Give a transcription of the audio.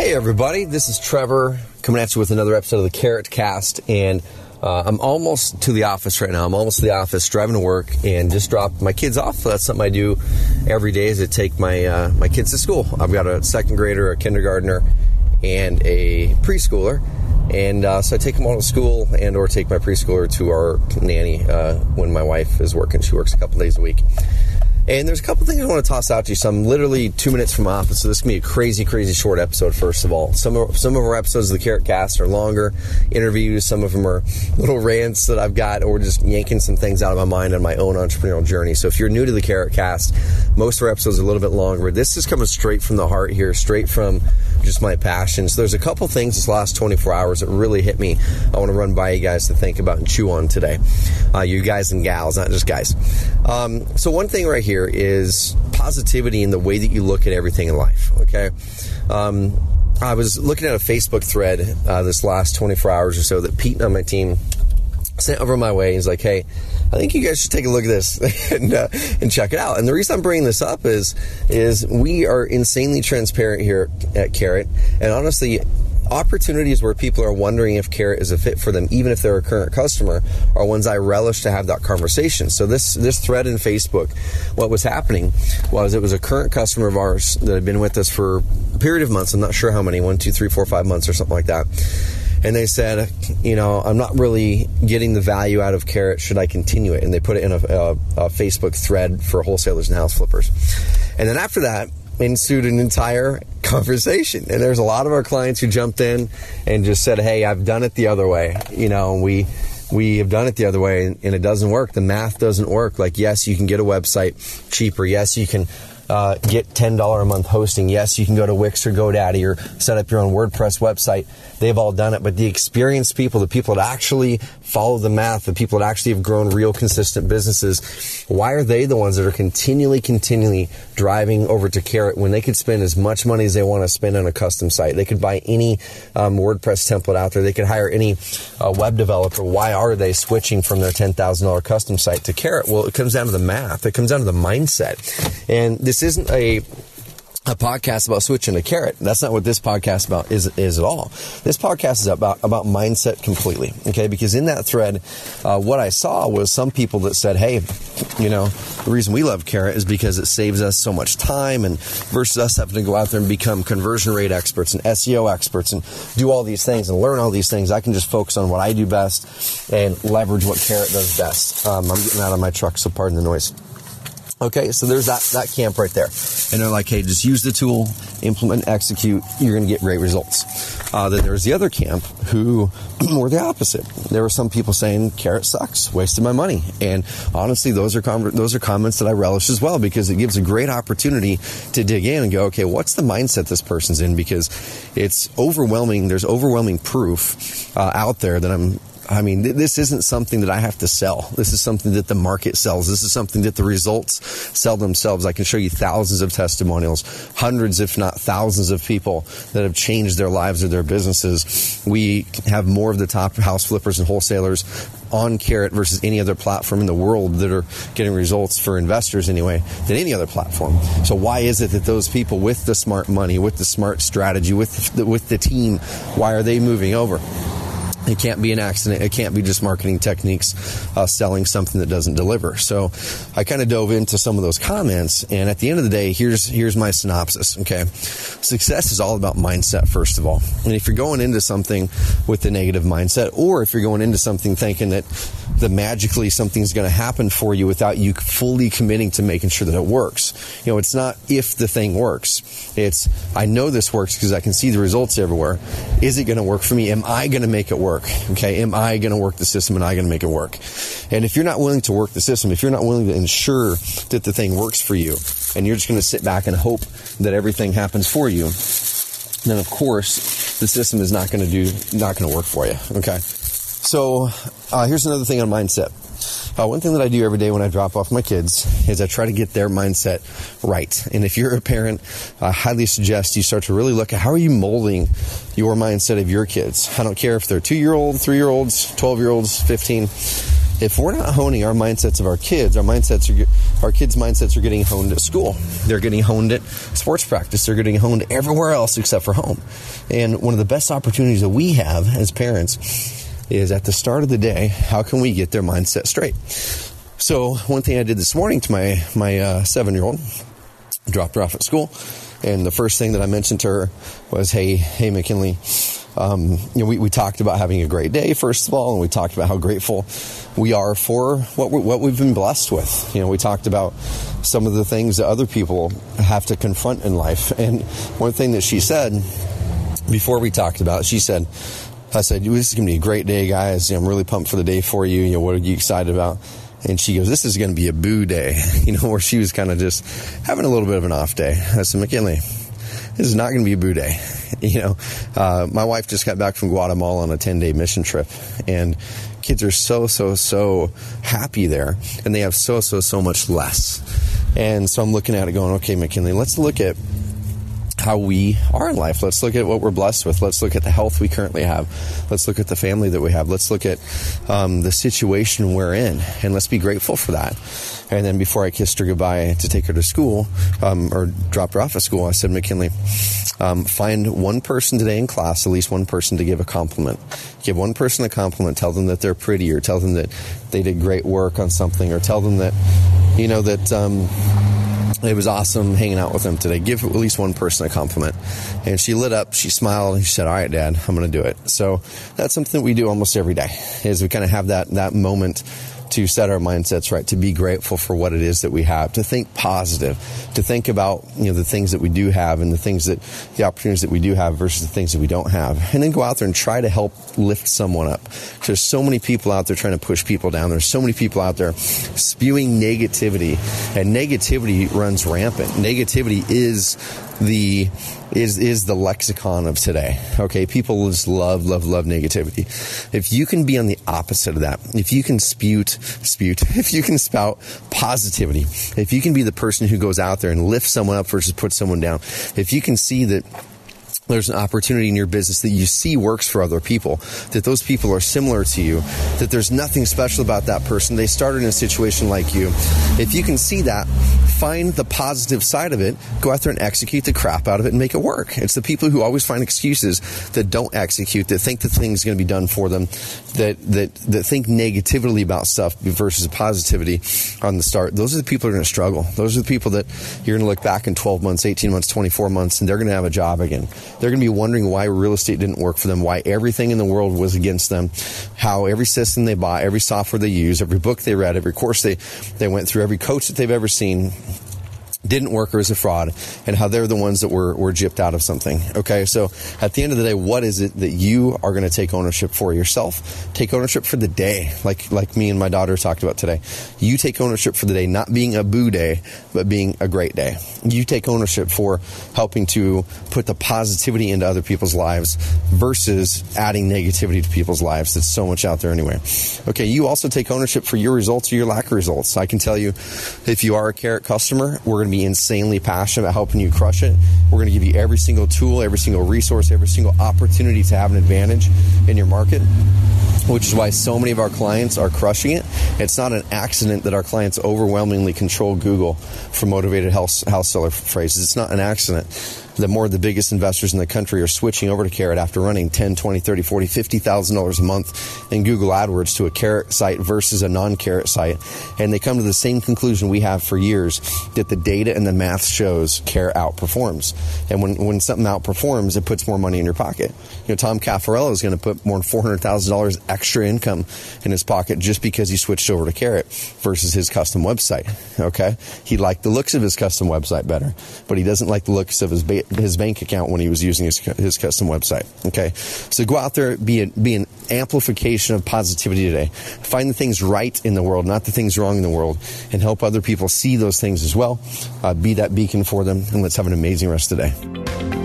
Hey everybody, this is Trevor coming at you with another episode of the Carrot Cast, and I'm almost to the office right now. I'm almost to the office, driving to work, and just dropped my kids off. That's something I do every day, is to take my my kids to school. I've got a second grader, a kindergartner, and a preschooler, and so I take them all to school and or take my preschooler to our nanny when my wife is working. She works a couple days a week. And there's a couple things I want to toss out to you. So I'm literally 2 minutes from my office, so this can be a crazy, crazy short episode, first of all. Some of our episodes of the Carrot Cast are longer interviews. Some of them are little rants that I've got, or just yanking some things out of my mind on my own entrepreneurial journey. So if you're new to the Carrot Cast, most of our episodes are a little bit longer. This is coming straight from the heart here, straight from just my passion. So there's a couple things this last 24 hours that really hit me. I want to run by you guys to think about and chew on today. You guys and gals, not just guys. So one thing right here is positivity in the way that you look at everything in life, okay? I was looking at a Facebook thread this last 24 hours or so that Pete on my team sent over my way. He's like, hey, I think you guys should take a look at this and check it out. And the reason I'm bringing this up is we are insanely transparent here at Carrot, and honestly, opportunities where people are wondering if Carrot is a fit for them, even if they're a current customer, are ones I relish to have that conversation. So this thread in Facebook, what was happening was it was a current customer of ours that had been with us for a period of months. I'm not sure how many, 1, 2, 3, 4, 5 months or something like that. And they said, I'm not really getting the value out of Carrot. Should I continue it? And they put it in a Facebook thread for wholesalers and house flippers. And then after that, ensued an entire conversation, and there's a lot of our clients who jumped in and just said, hey, I've done it the other way. We have done it the other way, and it doesn't work. The math doesn't work. Like, yes, you can get a website cheaper. Yes, you can get $10 a month hosting. Yes, you can go to Wix or GoDaddy or set up your own WordPress website. They've all done it. But the experienced people, the people that actually follow the math, the people that actually have grown real consistent businesses, why are they the ones that are continually driving over to Carrot when they could spend as much money as they want to spend on a custom site? They could buy any WordPress template out there. They could hire any web developer. Why are they switching from their $10,000 custom site to Carrot? Well, it comes down to the math. It comes down to the mindset. And this isn't a podcast about switching to Carrot. That's not what this podcast about is at all. This podcast is about mindset completely, okay? Because in that thread, what I saw was some people that said, hey, the reason we love Carrot is because it saves us so much time, and versus us having to go out there and become conversion rate experts and SEO experts and do all these things and learn all these things. I can just focus on what I do best and leverage what Carrot does best. I'm getting out of my truck, so pardon the noise. Okay, so there's that camp right there. And they're like, hey, just use the tool, implement, execute, you're going to get great results. Then there's the other camp who were the opposite. There were some people saying, Carrot sucks, wasted my money. And honestly, those are comments that I relish as well, because it gives a great opportunity to dig in and go, okay, what's the mindset this person's in? Because it's overwhelming. There's overwhelming proof out there that this isn't something that I have to sell. This is something that the market sells. This is something that the results sell themselves. I can show you thousands of testimonials, hundreds, if not thousands of people that have changed their lives or their businesses. We have more of the top house flippers and wholesalers on Carrot versus any other platform in the world that are getting results for investors anyway than any other platform. So why is it that those people with the smart money, with the smart strategy, with the team, why are they moving over? It can't be an accident. It can't be just marketing techniques selling something that doesn't deliver. So I kind of dove into some of those comments, and at the end of the day, here's my synopsis, okay? Success is all about mindset, first of all. And if you're going into something with a negative mindset, or if you're going into something thinking that magically something's going to happen for you without you fully committing to making sure that it works. It's not if the thing works. It's, I know this works because I can see the results everywhere. Is it going to work for me? Am I going to make it work? Okay. Am I going to work the system? And I going to make it work? And if you're not willing to work the system, if you're not willing to ensure that the thing works for you, and you're just going to sit back and hope that everything happens for you, then of course the system is not going to work for you. Okay. So here's another thing on mindset. One thing that I do every day when I drop off my kids is I try to get their mindset right. And if you're a parent, I highly suggest you start to really look at how are you molding your mindset of your kids. I don't care if they're 2-year-olds, 3-year-olds, 12-year-olds, 15. if we're not honing our mindsets of our kids, our kids' mindsets are getting honed at school. They're getting honed at sports practice. They're getting honed everywhere else except for home. And one of the best opportunities that we have as parents is at the start of the day, how can we get their mindset straight? So one thing I did this morning to my 7-year-old, dropped her off at school, and the first thing that I mentioned to her was, hey, McKinley, we talked about having a great day, first of all, and we talked about how grateful we are for what we've been blessed with. We talked about some of the things that other people have to confront in life. And one thing that she said before we talked about, I said, this is going to be a great day, guys. I'm really pumped for the day for you. What are you excited about? And she goes, this is going to be a boo day, where she was kind of just having a little bit of an off day. I said, McKinley, this is not going to be a boo day. My wife just got back from Guatemala on a 10-day mission trip, and kids are so happy there, and they have so much less. And so I'm looking at it going, okay, McKinley, let's look at how we are in life. Let's look at what we're blessed with. Let's look at the health we currently have. Let's look at the family that we have. Let's look at the situation we're in, and let's be grateful for that. And then before I kissed her goodbye to take her to school, or dropped her off at school, I said, McKinley, find one person today in class, at least one person, to give a compliment. Give one person a compliment. Tell them that they're pretty, or tell them that they did great work on something, or tell them that, it was awesome hanging out with them today. Give at least one person a compliment. And she lit up, she smiled, and she said, all right, Dad, I'm going to do it. So that's something that we do almost every day, is we kind of have that moment to set our mindsets right, to be grateful for what it is that we have, to think positive, to think about, the things that we do have and the opportunities that we do have versus the things that we don't have. And then go out there and try to help lift someone up. There's so many people out there trying to push people down. There's so many people out there spewing negativity, and negativity runs rampant. Negativity is the lexicon of today. Okay, people just love negativity. If you can be on the opposite of that, if you can if you can spout positivity, if you can be the person who goes out there and lifts someone up versus puts someone down, if you can see that there's an opportunity in your business that you see works for other people, that those people are similar to you, that there's nothing special about that person, they started in a situation like you. If you can see that, find the positive side of it, go out there and execute the crap out of it and make it work. It's the people who always find excuses, that don't execute, that think the thing's going to be done for them, that think negatively about stuff versus positivity on the start. Those are the people who are going to struggle. Those are the people that you're going to look back in 12 months, 18 months, 24 months, and they're going to have a job again. They're going to be wondering why real estate didn't work for them, why everything in the world was against them, how every system they bought, every software they used, every book they read, every course they went through, every coach that they've ever seen didn't work or is a fraud, and how they're the ones that were gypped out of something. Okay, so at the end of the day, what is it that you are going to take ownership for yourself? Take ownership for the day, like me and my daughter talked about today. You take ownership for the day, not being a boo day, but being a great day. You take ownership for helping to put the positivity into other people's lives versus adding negativity to people's lives. That's so much out there anyway. Okay, you also take ownership for your results or your lack of results. I can tell you, if you are a Carrot customer, we're going to be insanely passionate about helping you crush it. We're going to give you every single tool, every single resource, every single opportunity to have an advantage in your market, which is why so many of our clients are crushing it. It's not an accident that our clients overwhelmingly control Google for motivated house seller phrases. It's not an accident that more of the biggest investors in the country are switching over to Carrot after running $10, $20, $30, $40, $50,000 a month in Google AdWords to a Carrot site versus a non-Carrot site. And they come to the same conclusion we have for years, that the data and the math shows Carrot outperforms. And when something outperforms, it puts more money in your pocket. Tom Caffarello is going to put more than $400,000 extra income in his pocket just because he switched over to Carrot versus his custom website. Okay, he liked the looks of his custom website better, but he doesn't like the looks of his bank account when he was using his custom website. Okay, so go out there, be an amplification of positivity today. Find the things right in the world, not the things wrong in the world, and help other people see those things as well. Be that beacon for them, and let's have an amazing rest of the day.